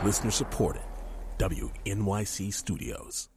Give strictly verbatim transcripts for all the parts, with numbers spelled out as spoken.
Listener supported. W N Y C Studios.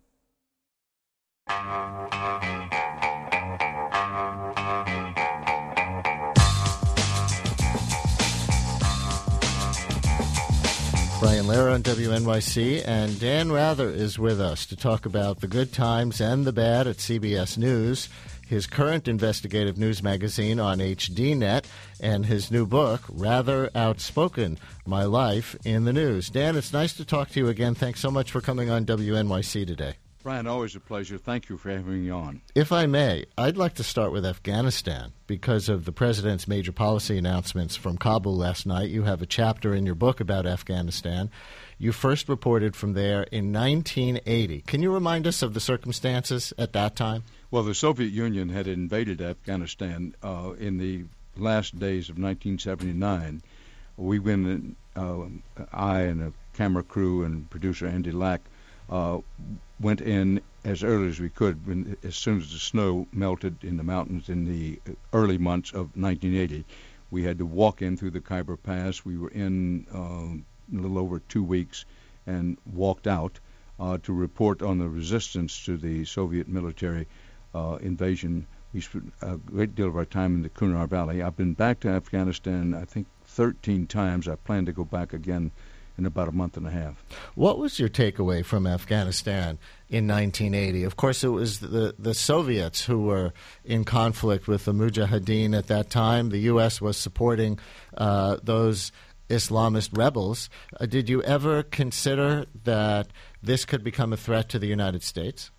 Brian Lehrer on W N Y C, and Dan Rather is with us to talk about the good times and the bad at C B S News, his current investigative news magazine on H D net, and his new book, Rather Outspoken, My Life in the News. Dan, it's nice to talk to you again. Thanks so much for coming on W N Y C today. Brian, always a pleasure. Thank you for having me on. If I may, I'd like to start with Afghanistan because of the president's major policy announcements from Kabul last night. You have a chapter in your book about Afghanistan. You first reported from there in nineteen eighty. Can you remind us of the circumstances at that time? Well, the Soviet Union had invaded Afghanistan uh, in the last days of nineteen seventy-nine. We went, in, uh, I and a camera crew and producer Andy Lack uh, went in as early as we could, when, as soon as the snow melted in the mountains in the early months of nineteen eighty. We had to walk in through the Khyber Pass. We were in uh, a little over two weeks and walked out uh, to report on the resistance to the Soviet military uh, invasion. We spent a great deal of our time in the Kunar Valley. I've been back to Afghanistan, I think, thirteen times. I plan to go back again in about a month and a half. What was your takeaway from Afghanistan in nineteen eighty? Of course, it was the, the Soviets who were in conflict with the Mujahideen at that time. The U S was supporting uh, those Islamist rebels. Uh, did you ever consider that this could become a threat to the United States?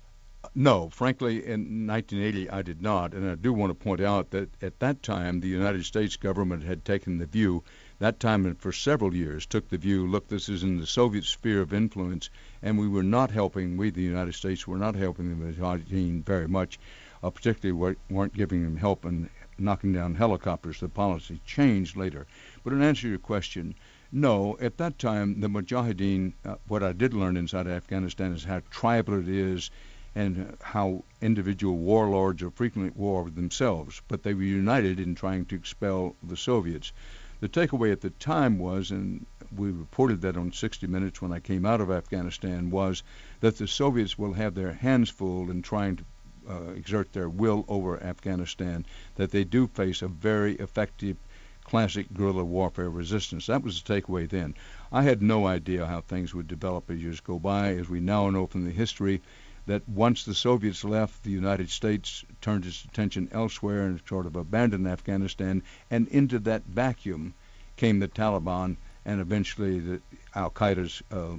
No, frankly, in nineteen eighty, I did not. And I do want to point out that at that time, the United States government had taken the view, that time and for several years, took the view, look, this is in the Soviet sphere of influence, and we were not helping, we, the United States, were not helping the Mujahideen very much, uh, particularly weren't giving them help in knocking down helicopters. The policy changed later. But in answer to your question, no, at that time, the Mujahideen, uh, what I did learn inside Afghanistan is how tribal it is, and how individual warlords are frequently at war with themselves, but they were united in trying to expel the Soviets. The takeaway at the time was, and we reported that on sixty minutes when I came out of Afghanistan, was that the Soviets will have their hands full in trying to uh, exert their will over Afghanistan, that they do face a very effective classic guerrilla warfare resistance. That was the takeaway then. I had no idea how things would develop as years go by. As we now know from the history, that once the Soviets left, the United States turned its attention elsewhere and sort of abandoned Afghanistan, and into that vacuum came the Taliban and eventually the Al-Qaeda's uh,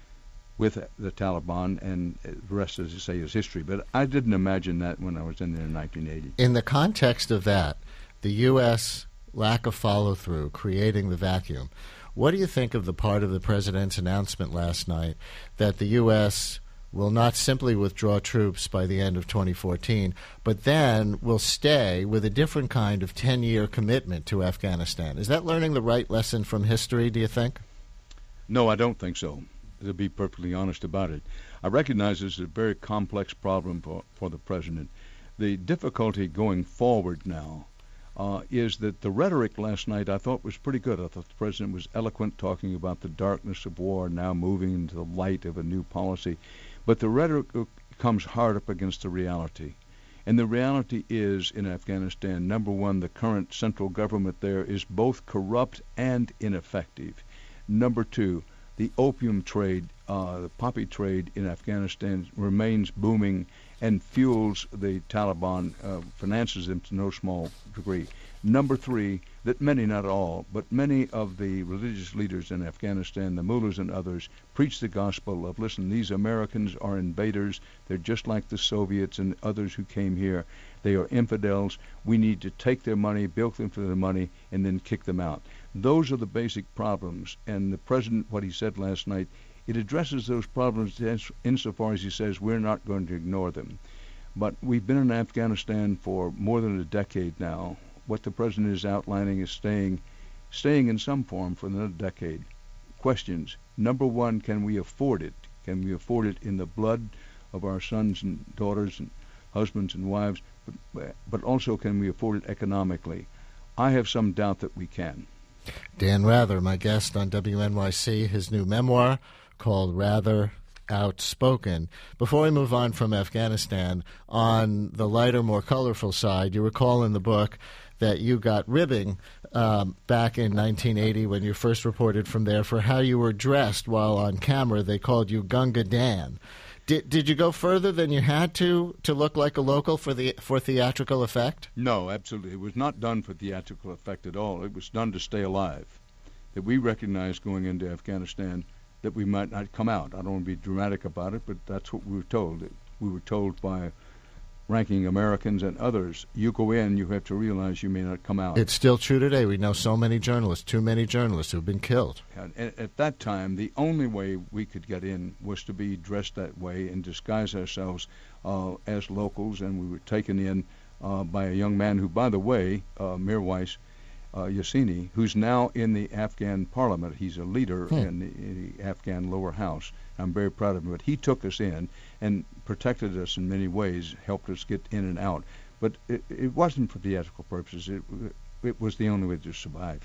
with the Taliban, and the rest, as you say, is history. But I didn't imagine that when I was in there in nineteen eighty. In the context of that, the U S lack of follow-through, creating the vacuum, what do you think of the part of the president's announcement last night that the U S will not simply withdraw troops by the end of twenty fourteen, but then will stay with a different kind of ten-year commitment to Afghanistan? Is that learning the right lesson from history, do you think? No, I don't think so, to be perfectly honest about it. I recognize this is a very complex problem for, for the president. The difficulty going forward now uh, is that the rhetoric last night I thought was pretty good. I thought the president was eloquent, talking about the darkness of war, now moving into the light of a new policy. But the rhetoric comes hard up against the reality. And the reality is, in Afghanistan, number one, the current central government there is both corrupt and ineffective. Number two, the opium trade, uh, the poppy trade in Afghanistan remains booming and fuels the Taliban, uh, finances them to no small degree. Number three, that many, not all, but many of the religious leaders in Afghanistan, the mullahs and others, preach the gospel of, listen, these Americans are invaders. They're just like the Soviets and others who came here. They are infidels. We need to take their money, bilk them for their money, and then kick them out. Those are the basic problems. And the president, what he said last night, it addresses those problems insofar as he says we're not going to ignore them. But we've been in Afghanistan for more than a decade now. What the president is outlining is staying staying in some form for another decade. Questions. Number one, can we afford it? Can we afford it in the blood of our sons and daughters and husbands and wives? But, but also, can we afford it economically? I have some doubt that we can. Dan Rather, my guest on W N Y C, his new memoir called Rather Outspoken. Before we move on from Afghanistan, on the lighter, more colorful side, you recall in the book that you got ribbing um, back in nineteen eighty when you first reported from there for how you were dressed while on camera. They called you Gunga Dan. Did did you go further than you had to to look like a local for the for theatrical effect? No, absolutely. It was not done for theatrical effect at all. It was done to stay alive. That we recognized going into Afghanistan that we might not come out. I don't want to be dramatic about it, but that's what we were told. We were told by ranking Americans and others, you go in, you have to realize you may not come out. It's still true today. We know so many journalists, too many journalists who've been killed. And at that time, the only way we could get in was to be dressed that way and disguise ourselves uh, as locals, and we were taken in uh, by a young man who, by the way, uh, Mirwais uh, Yassini, who's now in the Afghan parliament. He's a leader hmm. in, the, in the Afghan lower house. I'm very proud of him. But he took us in and protected us in many ways, helped us get in and out. But it, it wasn't for theatrical purposes. It, it was the only way to survive.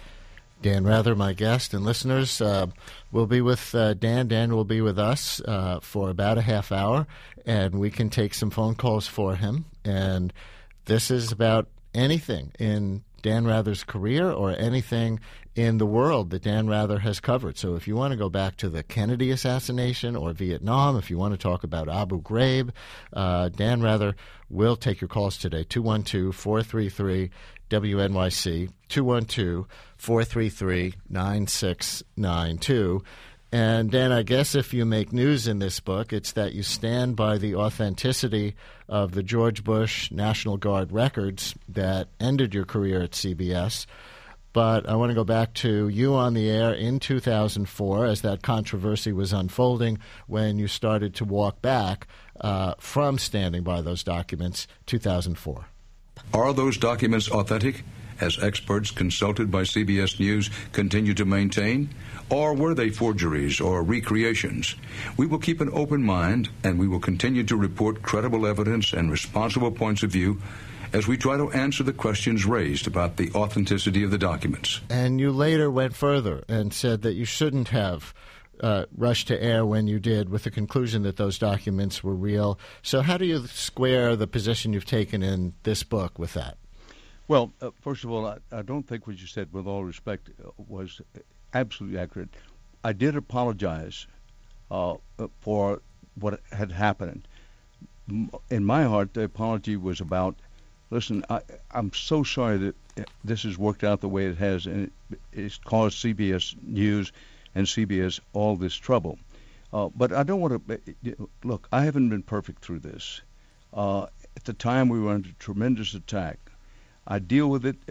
Dan Rather, my guest, and listeners, uh, will be with uh, Dan. Dan will be with us uh, for about a half hour, and we can take some phone calls for him. And this is about anything in Dan Rather's career or anything in the world that Dan Rather has covered. So if you want to go back to the Kennedy assassination or Vietnam, if you want to talk about Abu Ghraib, uh, Dan Rather will take your calls today, two one two, four three three, W N Y C, two one two, four three three, nine six nine two. And Dan, I guess if you make news in this book, it's that you stand by the authenticity of the George Bush National Guard records that ended your career at C B S. But I want to go back to you on the air in two thousand four as that controversy was unfolding when you started to walk back uh, from standing by those documents, two thousand four. Are those documents authentic, as experts consulted by C B S News continue to maintain? Or were they forgeries or recreations? We will keep an open mind, and we will continue to report credible evidence and responsible points of view as we try to answer the questions raised about the authenticity of the documents. And you later went further and said that you shouldn't have uh, rushed to air when you did, with the conclusion that those documents were real. So how do you square the position you've taken in this book with that? Well, uh, first of all, I, I don't think what you said, with all respect, uh, was absolutely accurate. I did apologize uh, for what had happened. In my heart, the apology was about, listen, I, I'm so sorry that this has worked out the way it has, and it, it's caused C B S News and C B S all this trouble. Uh, but I don't want to, look, I haven't been perfect through this. Uh, at the time, we were under tremendous attack. I deal with it.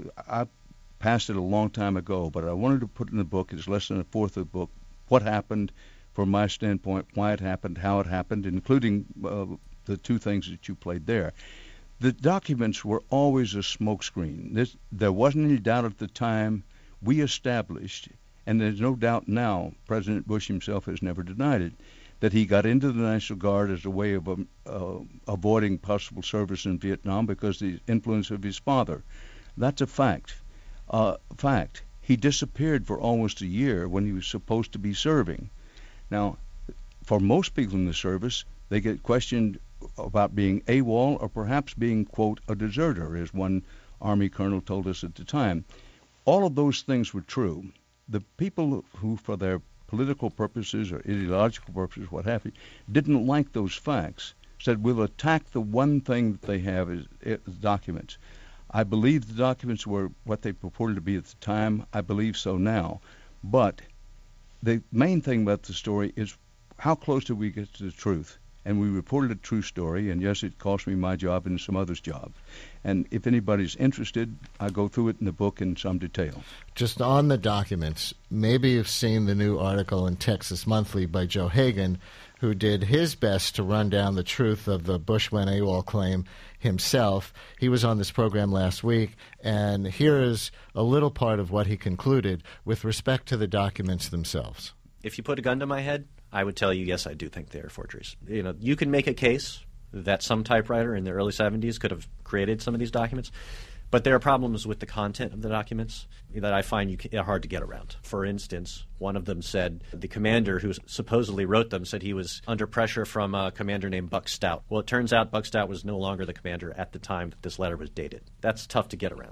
I passed it a long time ago, but I wanted to put in the book, it's less than a fourth of the book, what happened from my standpoint, why it happened, how it happened, including uh, the two things that you played there. The documents were always a smokescreen. This, there wasn't any doubt at the time. We established, and there's no doubt now, President Bush himself has never denied it, that he got into the National Guard as a way of um, uh, avoiding possible service in Vietnam because of the influence of his father. That's a fact. Uh, fact. He disappeared for almost a year when he was supposed to be serving. Now, for most people in the service, they get questioned about being AWOL or perhaps being, quote, a deserter, as one Army colonel told us at the time. All of those things were true. The people who, for their political purposes or ideological purposes, what have you, didn't like those facts, said, we'll attack the one thing that they have is, is documents. I believe the documents were what they purported to be at the time. I believe so now. But the main thing about the story is how close did we get to the truth? And we reported a true story, and yes, it cost me my job and some others' job. And if anybody's interested, I go through it in the book in some detail. Just on the documents, maybe you've seen the new article in Texas Monthly by Joe Hagan, who did his best to run down the truth of the Bush went AWOL claim himself. He was on this program last week, and here is a little part of what he concluded with respect to the documents themselves. If you put a gun to my head, I would tell you, yes, I do think they are forgeries. You know, you can make a case that some typewriter in the early seventies could have created some of these documents, But there are problems with the content of the documents that I find you can, are hard to get around. For instance, one of them said the commander who supposedly wrote them said he was under pressure from a commander named Buck Stout. Well, it turns out Buck Stout was no longer the commander at the time that this letter was dated. That's tough to get around.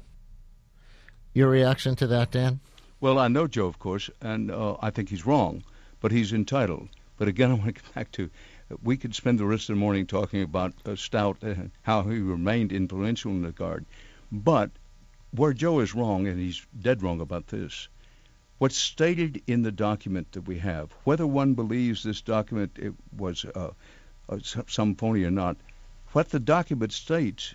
Your reaction to that, Dan? Well, I know Joe, of course, and uh, I think he's wrong, but he's entitled. But again, I want to get back to, we could spend the rest of the morning talking about uh, Stout and how he remained influential in the Guard. But where Joe is wrong, and he's dead wrong about this, what's stated in the document that we have, whether one believes this document it was uh, uh, some phony or not, what the document states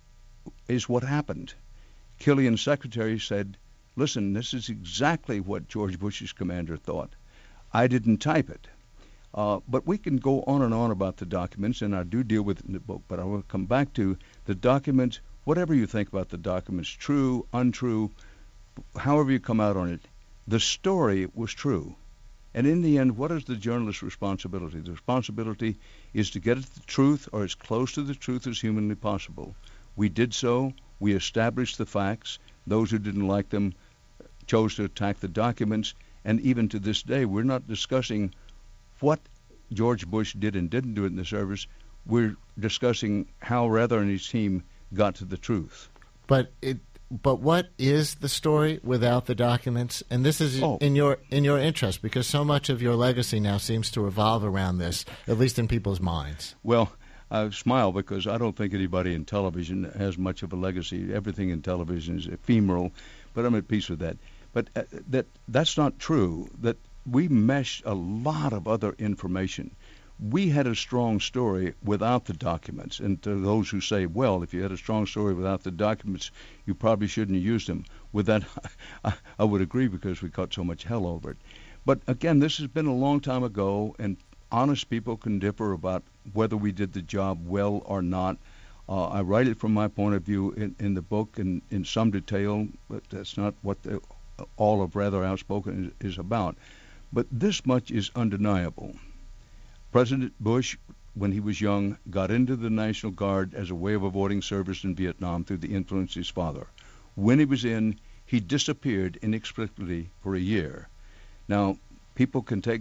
is what happened. Killian's secretary said, listen, this is exactly what George Bush's commander thought. I didn't type it. Uh, but we can go on and on about the documents, and I do deal with it in the book, but I will come back to the documents. Whatever you think about the documents, true, untrue, however you come out on it, the story was true. And in the end, what is the journalist's responsibility? The responsibility is to get at the truth or as close to the truth as humanly possible. We did so. We established the facts. Those who didn't like them chose to attack the documents. And even to this day, we're not discussing what George Bush did and didn't do in the service. We're discussing how Rather and his team got to the truth. But it, but what is the story without the documents? And this is oh. in your in your interest, because so much of your legacy now seems to revolve around this, at least in people's minds. Well, I smile because I don't think anybody in television has much of a legacy. Everything in television is ephemeral, but I'm at peace with that. But uh, that that's not true. That we meshed a lot of other information. We had a strong story without the documents. And to those who say, well, if you had a strong story without the documents, you probably shouldn't have used them. With that, I, I would agree, because we caught so much hell over it. But again, this has been a long time ago, and honest people can differ about whether we did the job well or not. Uh, I write it from my point of view in, in the book in, in some detail, but that's not what the, all of Rather Outspoken is, is about. But this much is undeniable. President Bush, when he was young, got into the National Guard as a way of avoiding service in Vietnam through the influence of his father. When he was in, he disappeared inexplicably for a year. Now, people can take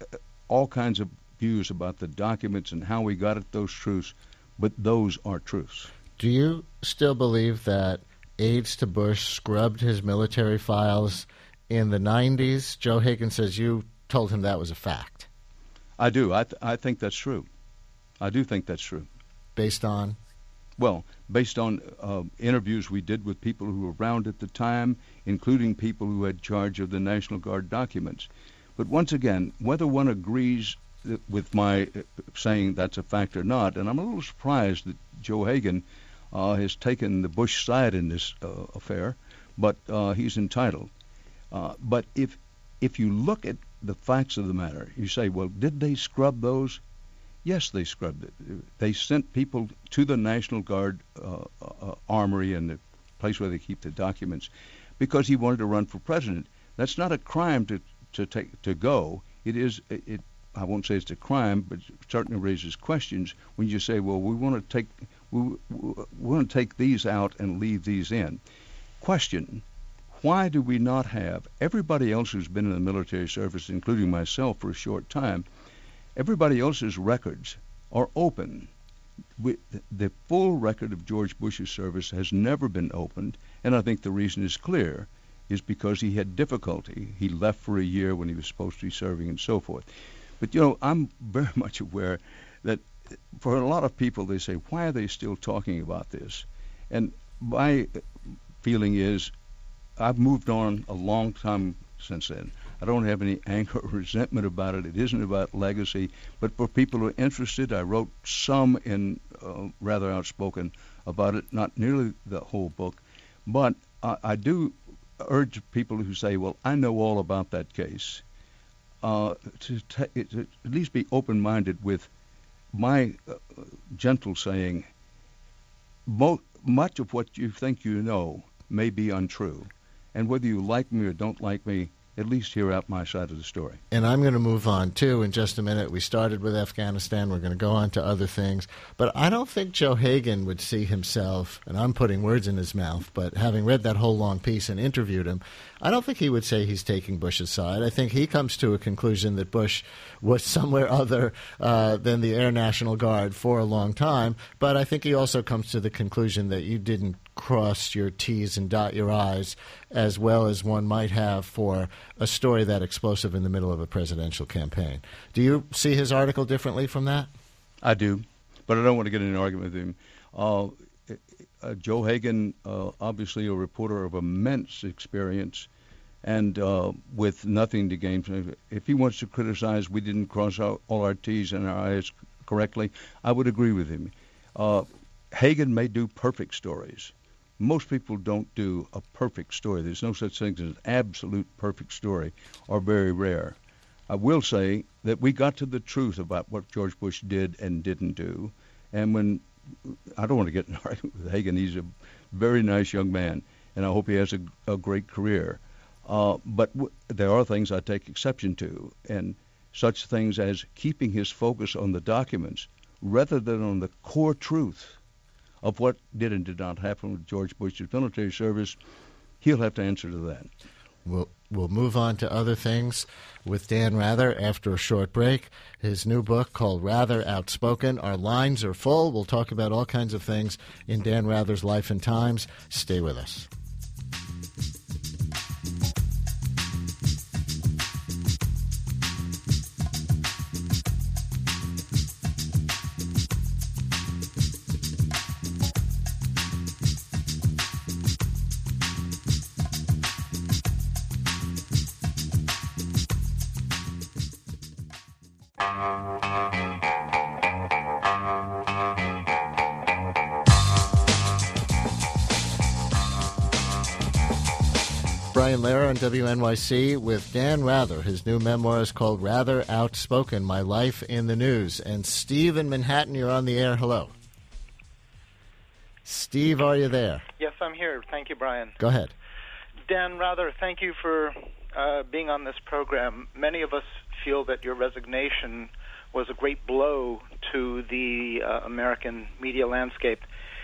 all kinds of views about the documents and how we got at those truths, but those are truths. Do you still believe that aides to Bush scrubbed his military files in the nineties? Joe Hagan says you told him that was a fact. I do. I, th- I think that's true. I do think that's true. Based on? Well, based on uh, interviews we did with people who were around at the time, including people who had charge of the National Guard documents. But once again, whether one agrees with my saying that's a fact or not, and I'm a little surprised that Joe Hagan uh, has taken the Bush side in this uh, affair, but uh, he's entitled. Uh, but if if you look at the facts of the matter, you say, well, did they scrub those? Yes, they scrubbed it. They sent people to the National Guard uh, uh, armory and the place where they keep the documents because he wanted to run for president. That's not a crime to to take to go. It is it. it I won't say it's a crime, but it certainly raises questions when you say, well, we want to take we, we want to take these out and leave these in. Question: why do we not have everybody else who's been in the military service, including myself for a short time, everybody else's records are open? We, the full record of George Bush's service has never been opened, and I think the reason is clear, is because he had difficulty. He left for a year when he was supposed to be serving and so forth. But, you know, I'm very much aware that for a lot of people, they say, why are they still talking about this? And my feeling is I've moved on a long time since then. I don't have any anger or resentment about it. It isn't about legacy. But for people who are interested, I wrote some in uh, Rather Outspoken about it, not nearly the whole book. But I, I do urge people who say, well, I know all about that case, uh, to, t- to at least be open-minded with my uh, gentle saying, mo- much of what you think you know may be untrue. And whether you like me or don't like me, at least hear out my side of the story. And I'm going to move on, too, in just a minute. We started with Afghanistan. We're going to go on to other things. But I don't think Joe Hagan would see himself, and I'm putting words in his mouth, but having read that whole long piece and interviewed him, I don't think he would say he's taking Bush's side. I think he comes to a conclusion that Bush was somewhere other uh, than the Air National Guard for a long time. But I think he also comes to the conclusion that you didn't cross your T's and dot your I's as well as one might have for a story that explosive in the middle of a presidential campaign. Do you see his article differently from that? I do, but I don't want to get in an argument with him. Uh, uh, Joe Hagan, uh, obviously a reporter of immense experience and uh, with nothing to gain. If he wants to criticize we didn't cross our, all our T's and our I's correctly, I would agree with him. Uh, Hagan may do perfect stories. Most people don't do a perfect story. There's no such thing as an absolute perfect story, or very rare. I will say that we got to the truth about what George Bush did and didn't do. And when I don't want to get in an argument with Hagan, he's a very nice young man, and I hope he has a, a great career. Uh, but w- there are things I take exception to, and such things as keeping his focus on the documents rather than on the core truth of what did and did not happen with George Bush's military service. He'll have to answer to that. We'll, we'll move on to other things with Dan Rather after a short break. His new book called Rather Outspoken. Our lines are full. We'll talk about all kinds of things in Dan Rather's life and times. Stay with us. Brian Lehrer on W N Y C with Dan Rather. His new memoir is called Rather Outspoken, My Life in the News. And Steve in Manhattan, you're on the air. Hello. Steve, are you there? Yes, I'm here. Thank you, Brian. Go ahead. Dan Rather, thank you for uh, being on this program. Many of us feel that your resignation was a great blow to the uh, American media landscape.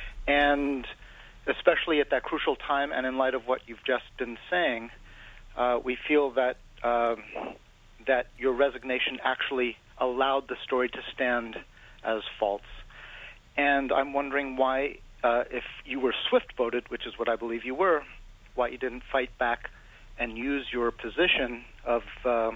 And especially at that crucial time and in light of what you've just been saying, uh, we feel that um, that your resignation actually allowed the story to stand as false. And I'm wondering why, uh, if you were swift-voted, which is what I believe you were, why you didn't fight back and use your position of uh,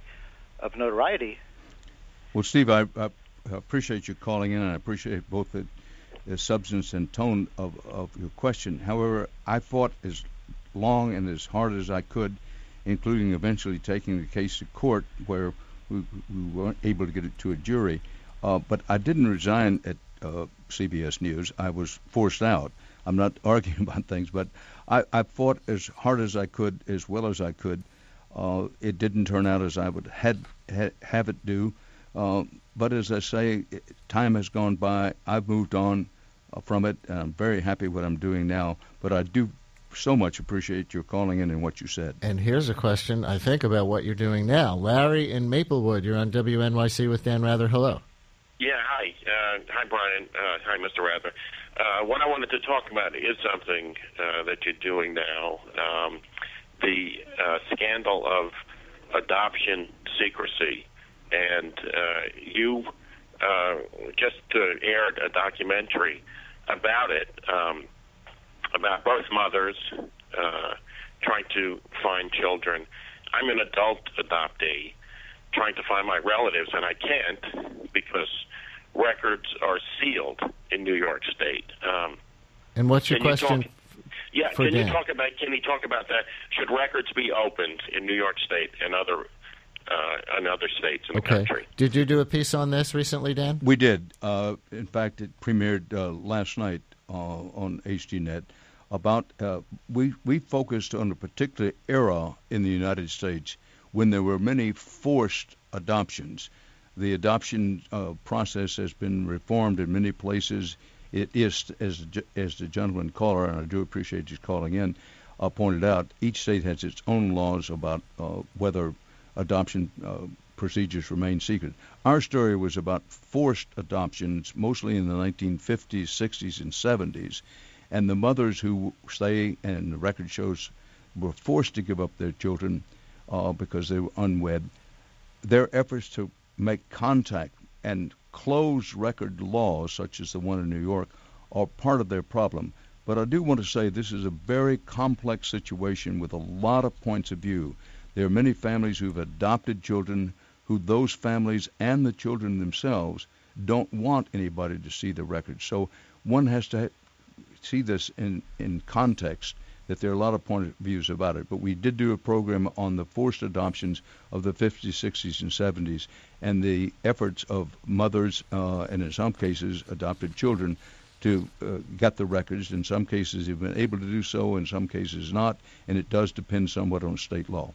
of notoriety. Well, Steve, I, I appreciate you calling in, and I appreciate both the the substance and tone of, of your question. However, I fought as long and as hard as I could, including eventually taking the case to court where we, we weren't able to get it to a jury. Uh, but I didn't resign at uh, C B S News. I was forced out. I'm not arguing about things, but I, I fought as hard as I could, as well as I could. Uh, it didn't turn out as I would had, had, have it do. Uh, but as I say, time has gone by. I've moved on uh, from it, and I'm very happy what I'm doing now. But I do so much appreciate your calling in and what you said. And here's a question, I think, about what you're doing now. Larry in Maplewood, you're on W N Y C with Dan Rather. Hello. Yeah, hi. Uh, hi, Brian. Uh, hi, Mister Rather. Uh, what I wanted to talk about is something uh, that you're doing now, um, the uh, scandal of adoption secrecy. And uh, you uh, just uh, aired a documentary about it, um, about both mothers uh, trying to find children. I'm an adult adoptee trying to find my relatives, and I can't because records are sealed in New York State. Um, and what's your question? You talk, yeah, for can Dan? you talk about? Can you talk about that? Should records be opened in New York State and other? Uh, in other states in the okay. country. Did you do a piece on this recently, Dan? We did. Uh, in fact, it premiered uh, last night uh, on H D net. About uh, we we focused on a particular era in the United States when there were many forced adoptions. The adoption uh, process has been reformed in many places. It is, as as the gentleman caller, and I do appreciate you calling in. uh, pointed out, each state has its own laws about uh, whether adoption uh, procedures remain secret. Our story was about forced adoptions, mostly in the nineteen fifties, sixties, and seventies, and the mothers who say, and the record shows, were forced to give up their children uh, because they were unwed. Their efforts to make contact and close record laws, such as the one in New York, are part of their problem. But I do want to say this is a very complex situation with a lot of points of view. There are many families who've adopted children who those families and the children themselves don't want anybody to see the records. So one has to see this in, in context, that there are a lot of point of views about it. But we did do a program on the forced adoptions of the fifties, sixties, and seventies, and the efforts of mothers uh, and in some cases adopted children to uh, get the records. In some cases they've been able to do so, in some cases not, and it does depend somewhat on state law.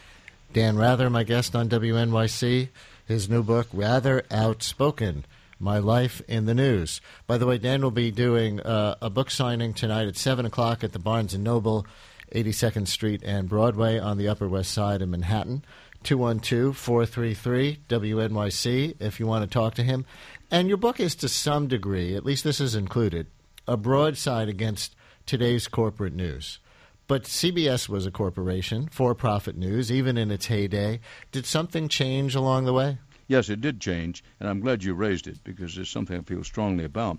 Dan Rather, my guest on W N Y C, his new book, Rather Outspoken, My Life in the News. By the way, Dan will be doing uh, a book signing tonight at seven o'clock at the Barnes and Noble, eighty-second Street and Broadway on the Upper West Side of Manhattan. two one two, four three three, W N Y C if you want to talk to him. And your book is, to some degree, at least this is included, a broadside against today's corporate news. But C B S was a corporation, for-profit news, even in its heyday. Did something change along the way? Yes, it did change, and I'm glad you raised it because it's something I feel strongly about.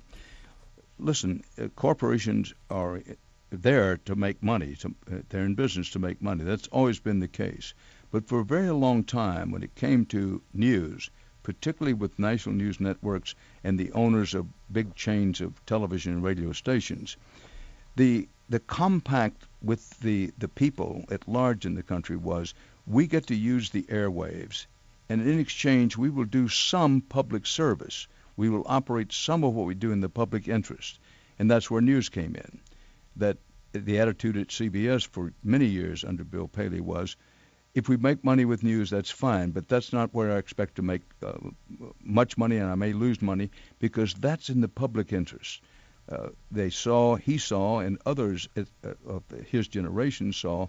Listen, uh, corporations are there to make money. To, uh, they're in business to make money. That's always been the case. But for a very long time, when it came to news, particularly with national news networks and the owners of big chains of television and radio stations, the the compact with the, the people at large in the country was, we get to use the airwaves, and in exchange we will do some public service. We will operate some of what we do in the public interest. And that's where news came in. That the attitude at C B S for many years under Bill Paley was, if we make money with news, that's fine, but that's not where I expect to make uh, much money, and I may lose money, because that's in the public interest. Uh, they saw, he saw, and others at, uh, of his generation saw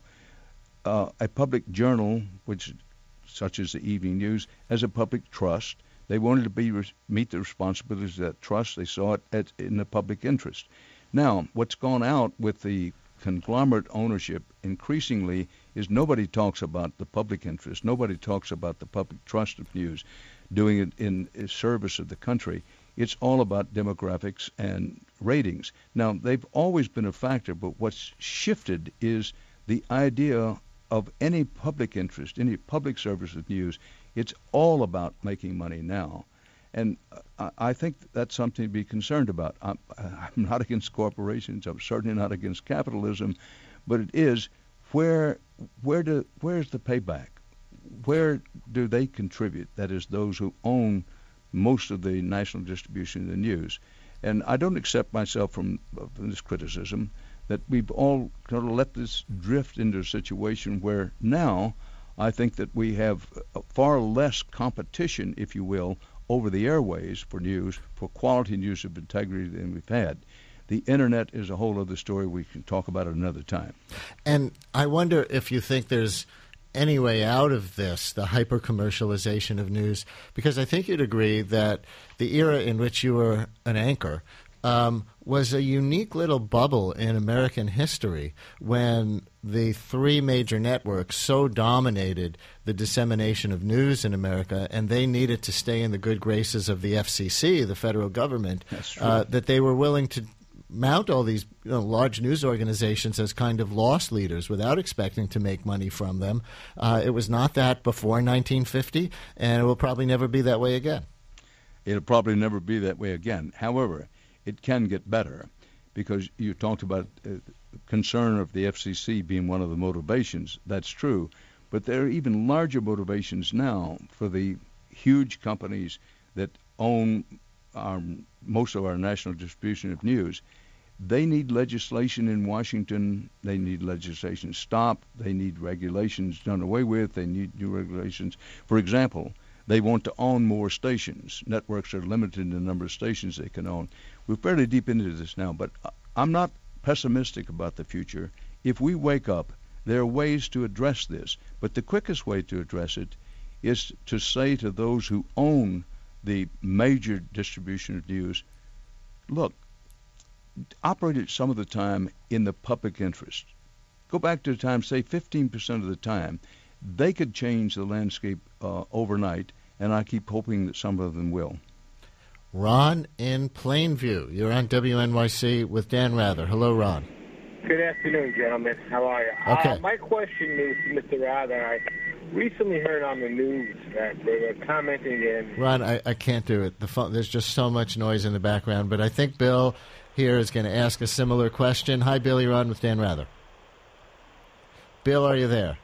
uh, a public journal, which, such as the Evening News, as a public trust. They wanted to be meet the responsibilities of that trust. They saw it at, in the public interest. Now, what's gone out with the conglomerate ownership increasingly is nobody talks about the public interest. Nobody talks about the public trust of news, doing it in service of the country. It's all about demographics and ratings. Now, they've always been a factor, but what's shifted is the idea of any public interest, any public service of news. It's all about making money now. And I, I think that's something to be concerned about. I'm, I'm not against corporations. I'm certainly not against capitalism. But it is, where, where do, where's the payback? Where do they contribute? That is, those who own most of the national distribution of the news. And I don't accept myself from, from this criticism that we've all kind of let this drift into a situation where now I think that we have far less competition, if you will, over the airways for news, for quality news of integrity than we've had. The Internet is a whole other story. We can talk about it another time. And I wonder if you think there's any way out of this, the hyper-commercialization of news, because I think you'd agree that the era in which you were an anchor um, was a unique little bubble in American history when the three major networks so dominated the dissemination of news in America, and they needed to stay in the good graces of the F C C, the federal government, uh, that they were willing to mount all these you know, large news organizations as kind of loss leaders without expecting to make money from them. Uh, it was not that before nineteen fifty, and it will probably never be that way again. It'll probably never be that way again. However, it can get better, because you talked about uh, concern of the F C C being one of the motivations. That's true. But there are even larger motivations now for the huge companies that own our, most of our national distribution of news. They need legislation in Washington. They need legislation stopped. They need regulations done away with. They need new regulations. For example, they want to own more stations. Networks are limited in the number of stations they can own. We're fairly deep into this now, but I'm not pessimistic about the future. if we wake up, there are ways to address this. But the quickest way to address it is to say to those who own the major distribution of news, look, operate it some of the time in the public interest. Go back to the time, say fifteen percent of the time. They could change the landscape uh, overnight, and I keep hoping that some of them will. Ron in Plainview. You're on W N Y C with Dan Rather. Hello, Ron. Good afternoon, gentlemen. How are you? Okay. Uh, my question is, Mister Rather, I recently heard on the news that they were commenting in... Ron, I, I can't do it. The phone, there's just so much noise in the background, but I think Bill here is going to ask a similar question. Hi, Bill. You're on with Dan Rather. Bill, are you there?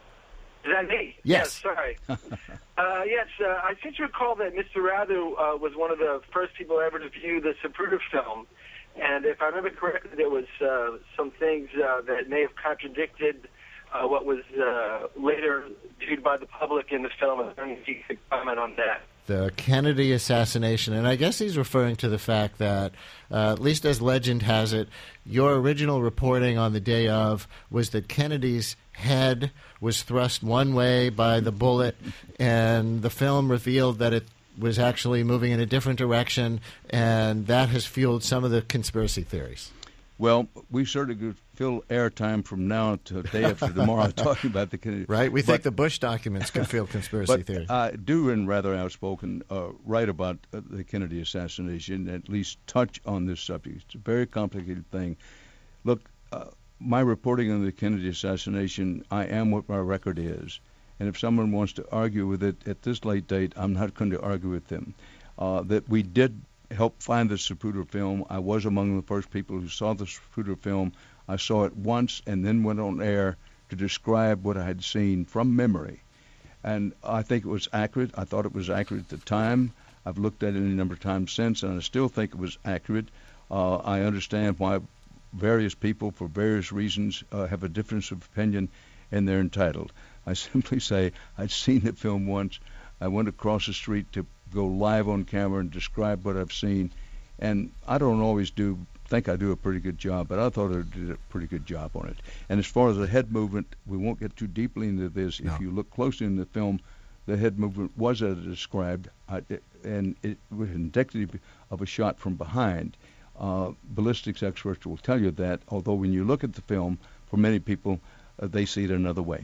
Is that me? Yes. Yes, sorry. uh, yes, uh, I seem to recall that Mister Rather uh, was one of the first people ever to view the Zapruder film. And if I remember correctly, there was uh, some things uh, that may have contradicted uh, what was uh, later viewed by the public in the film. I don't know if you could comment on that. The Kennedy assassination, and I guess he's referring to the fact that, uh, at least as legend has it, your original reporting on the day of was that Kennedy's head was thrust one way by the bullet, and the film revealed that it was actually moving in a different direction, and that has fueled some of the conspiracy theories. Well, we certainly could fill airtime from now to day after tomorrow talking about the Kennedy. Right? We but, think the Bush documents could fill conspiracy but theories. I do, and rather outspoken, uh, write about uh, the Kennedy assassination, at least touch on this subject. It's a very complicated thing. Look, uh, my reporting on the Kennedy assassination, I am what my record is. And if someone wants to argue with it at this late date, I'm not going to argue with them. Uh, that we did help find the Zapruder film. I was among the first people who saw the Zapruder film. I saw it once and then went on air to describe what I had seen from memory. And I think it was accurate. I thought it was accurate at the time. I've looked at it a number of times since, and I still think it was accurate. Uh, I understand why various people, for various reasons, uh, have a difference of opinion, and they're entitled. I simply say I'd seen the film once. I went across the street to go live on camera and describe what I've seen, and I don't always do think I do a pretty good job, but I thought I did a pretty good job on it. And as far as the head movement, we won't get too deeply into this. No. If you look closely in the film, the head movement was as described, I, and it was indicative of a shot from behind. Uh, ballistics experts will tell you that, although when you look at the film, for many people, uh, they see it another way.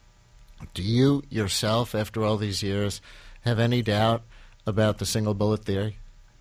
Do you yourself, after all these years, have any doubt about the single bullet theory?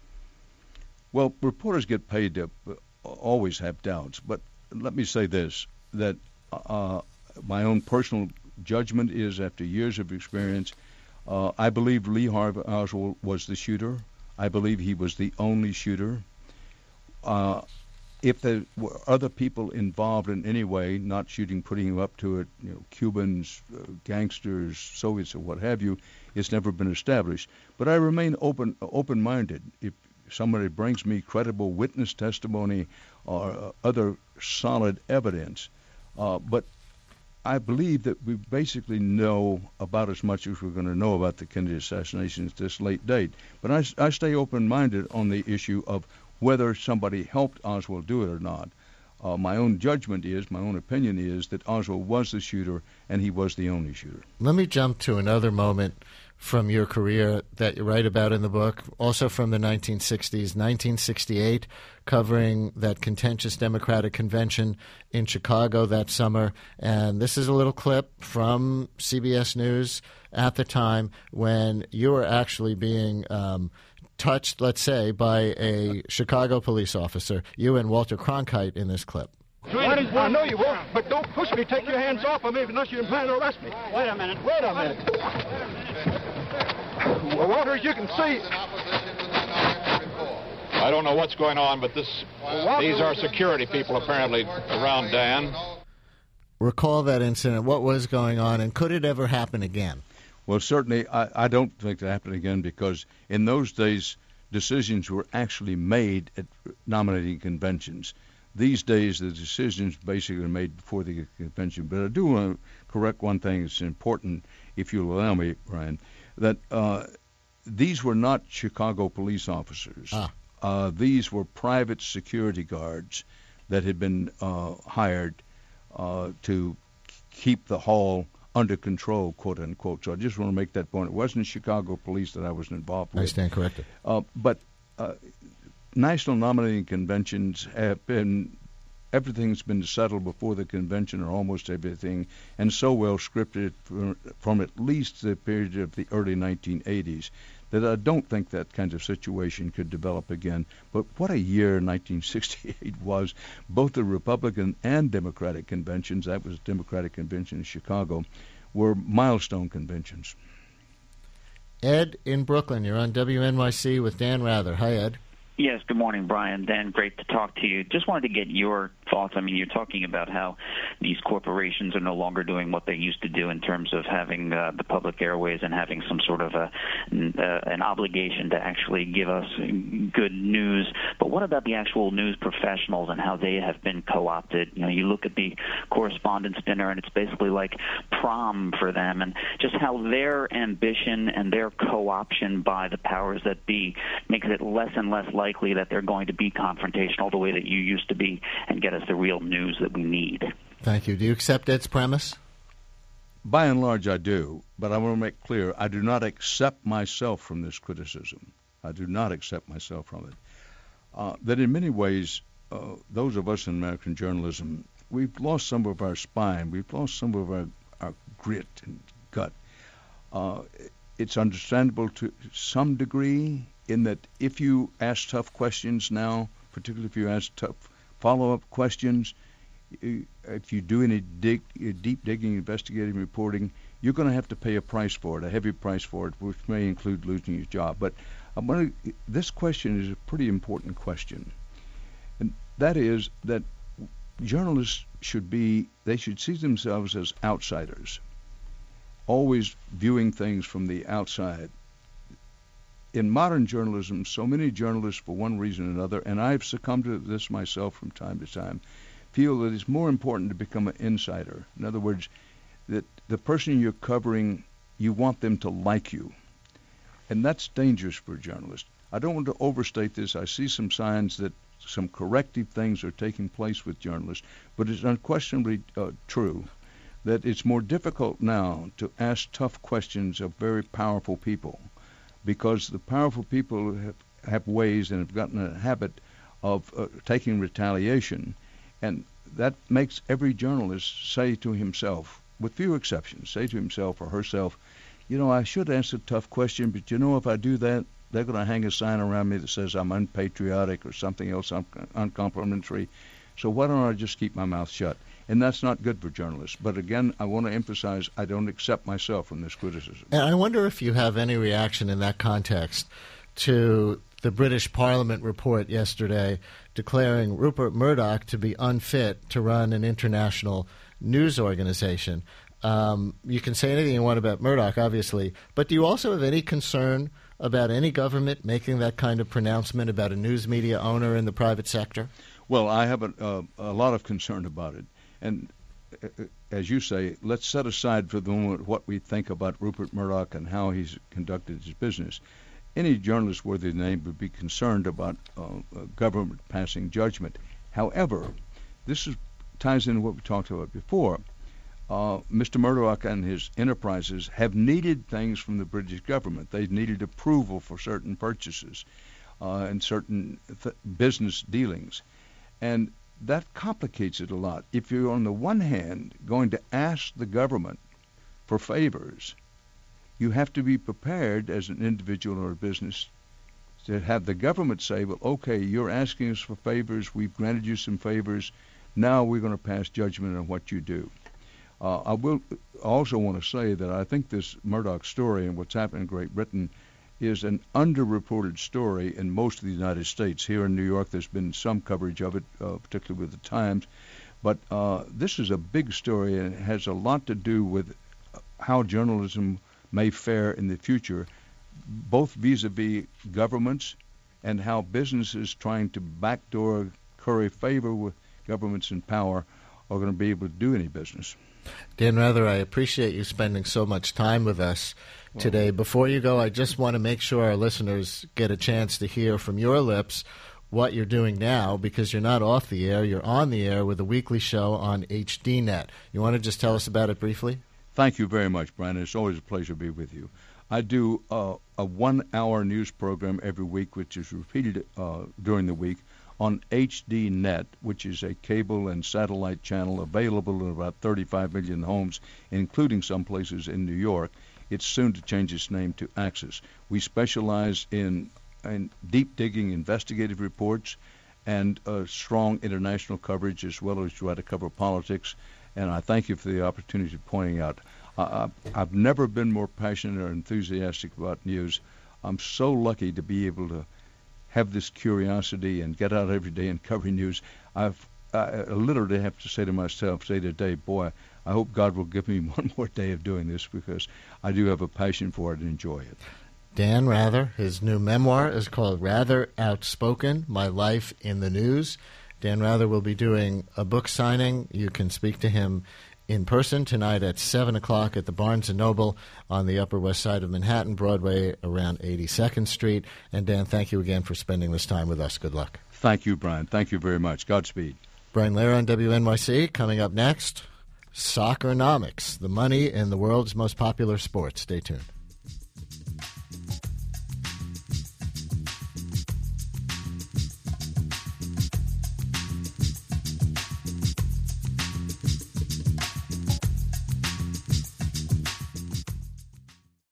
Well, reporters get paid to always have doubts, but let me say this, that uh, my own personal judgment is, after years of experience, uh, I believe Lee Harvey Oswald was the shooter. I believe he was the only shooter. Uh, if there were other people involved in any way, not shooting, putting him up to it, you know, Cubans, uh, gangsters, Soviets, or what have you, it's never been established. But I remain open, open-minded. If somebody brings me credible witness testimony or uh, other solid evidence, uh, but I believe that we basically know about as much as we're going to know about the Kennedy assassination at this late date. But I, I stay open-minded on the issue of whether somebody helped Oswald do it or not. Uh, my own judgment is, my own opinion is, that Oswald was the shooter and he was the only shooter. Let me jump to another moment from your career that you write about in the book, also from the nineteen sixties, nineteen sixty-eight, covering that contentious Democratic convention in Chicago that summer. And this is a little clip from C B S News at the time when you were actually being um, touched, let's say, by a Chicago police officer, you and Walter Cronkite in this clip. I know you won't, but don't push me. Take your hands off of me unless you plan to arrest me. Wait a minute. Wait a minute. Well, Walter, as you can see... I don't know what's going on, but this these are security people apparently around Dan. Recall that incident. What was going on, and could it ever happen again? Well, certainly, I, I don't think it happened again, because in those days, decisions were actually made at nominating conventions. These days, the decisions basically are made before the convention. But I do want to correct one thing that's important, if you'll allow me, Brian, that uh, these were not Chicago police officers. Ah. Uh, these were private security guards that had been uh, hired uh, to keep the hall under control, quote unquote. So I just want to make that point. It wasn't Chicago police that I was involved with. I stand corrected. Uh, but uh, national nominating conventions have been, everything's been settled before the convention, or almost everything, and so well scripted from, from at least the period of the early nineteen eighties that I don't think that kind of situation could develop again. But what a year nineteen sixty-eight was. Both the Republican and Democratic conventions, that was Democratic convention in Chicago, were milestone conventions. Ed in Brooklyn, you're on W N Y C with Dan Rather. Hi, Ed. Yes, good morning, Brian. Dan, great to talk to you. Just wanted to get your thoughts. I mean, you're talking about how these corporations are no longer doing what they used to do in terms of having uh, the public airways and having some sort of a, uh, an obligation to actually give us good news. But what about the actual news professionals and how they have been co-opted? You know, you look at the Correspondents' Dinner, and it's basically like prom for them, and just how their ambition and their co-option by the powers that be makes it less and less likely likely that they're going to be confrontational the way that you used to be and get us the real news that we need. Thank you. Do you accept Ed's premise? By and large, I do, but I want to make clear, I do not accept myself from this criticism. I do not accept myself from it. Uh, that in many ways, uh, those of us in American journalism, we've lost some of our spine. We've lost some of our, our grit and gut. Uh, it's understandable to some degree, in that if you ask tough questions now, particularly if you ask tough follow-up questions, if you do any dig, deep digging, investigative reporting, you're going to have to pay a price for it, a heavy price for it, which may include losing your job. But I'm gonna, this question is a pretty important question, and that is that journalists should be, they should see themselves as outsiders, always viewing things from the outside. In modern journalism, so many journalists, for one reason or another, and I've succumbed to this myself from time to time, feel that it's more important to become an insider. In other words, that the person you're covering, you want them to like you. And that's dangerous for a journalist. I don't want to overstate this. I see some signs that some corrective things are taking place with journalists, but it's unquestionably uh, true that it's more difficult now to ask tough questions of very powerful people, because the powerful people have, have ways and have gotten a habit of uh, taking retaliation. And that makes every journalist say to himself, with few exceptions, say to himself or herself, you know, I should ask a tough question, but you know, if I do that, they're going to hang a sign around me that says I'm unpatriotic or something else un- uncomplimentary. So why don't I just keep my mouth shut? And that's not good for journalists. But again, I want to emphasize I don't accept myself from this criticism. And I wonder if you have any reaction in that context to the British Parliament report yesterday declaring Rupert Murdoch to be unfit to run an international news organization. Um, you can say anything you want about Murdoch, obviously, but do you also have any concern about any government making that kind of pronouncement about a news media owner in the private sector? Well, I have a, uh, a lot of concern about it. And uh, as you say, let's set aside for the moment what we think about Rupert Murdoch and how he's conducted his business. Any journalist worthy of the name would be concerned about uh, government passing judgment. However, this is, ties into what we talked about before. Uh, Mister Murdoch and his enterprises have needed things from the British government. They've needed approval for certain purchases uh, and certain th- business dealings. And that complicates it a lot. If you're on the one hand going to ask the government for favors, you have to be prepared as an individual or a business to have the government say, well, okay, you're asking us for favors, we've granted you some favors, now we're going to pass judgment on what you do. Uh, I will also want to say that I think this Murdoch story and what's happened in Great Britain is an underreported story in most of the United States. Here in New York, there's been some coverage of it, uh, particularly with the Times. But uh, this is a big story, and it has a lot to do with how journalism may fare in the future, both vis-a-vis governments and how businesses trying to backdoor, curry favor with governments in power are going to be able to do any business. Dan Rather, I appreciate you spending so much time with us today. Before you go, I just want to make sure our listeners get a chance to hear from your lips what you're doing now, because you're not off the air. You're on the air with a weekly show on H D Net. You want to just tell us about it briefly? Thank you very much, Brian. It's always a pleasure to be with you. I do uh, a one-hour news program every week, which is repeated uh, during the week on H D Net, which is a cable and satellite channel available in about thirty-five million homes, including some places in New York. It's soon to change its name to Access. We specialize in, in deep-digging investigative reports and uh, strong international coverage, as well as try to cover politics. And I thank you for the opportunity of pointing out. Uh, I've never been more passionate or enthusiastic about news. I'm so lucky to be able to have this curiosity and get out every day and cover news. I've I literally have to say to myself, day to day, boy, I hope God will give me one more day of doing this, because I do have a passion for it and enjoy it. Dan Rather, his new memoir is called Rather Outspoken, My Life in the News. Dan Rather will be doing a book signing. You can speak to him in person tonight at seven o'clock at the Barnes and Noble on the Upper West Side of Manhattan, Broadway, around eighty-second Street. And, Dan, thank you again for spending this time with us. Good luck. Thank you, Brian. Thank you very much. Godspeed. Brian Lehrer on W N Y C. Coming up next, Soccernomics, the money in the world's most popular sports. Stay tuned.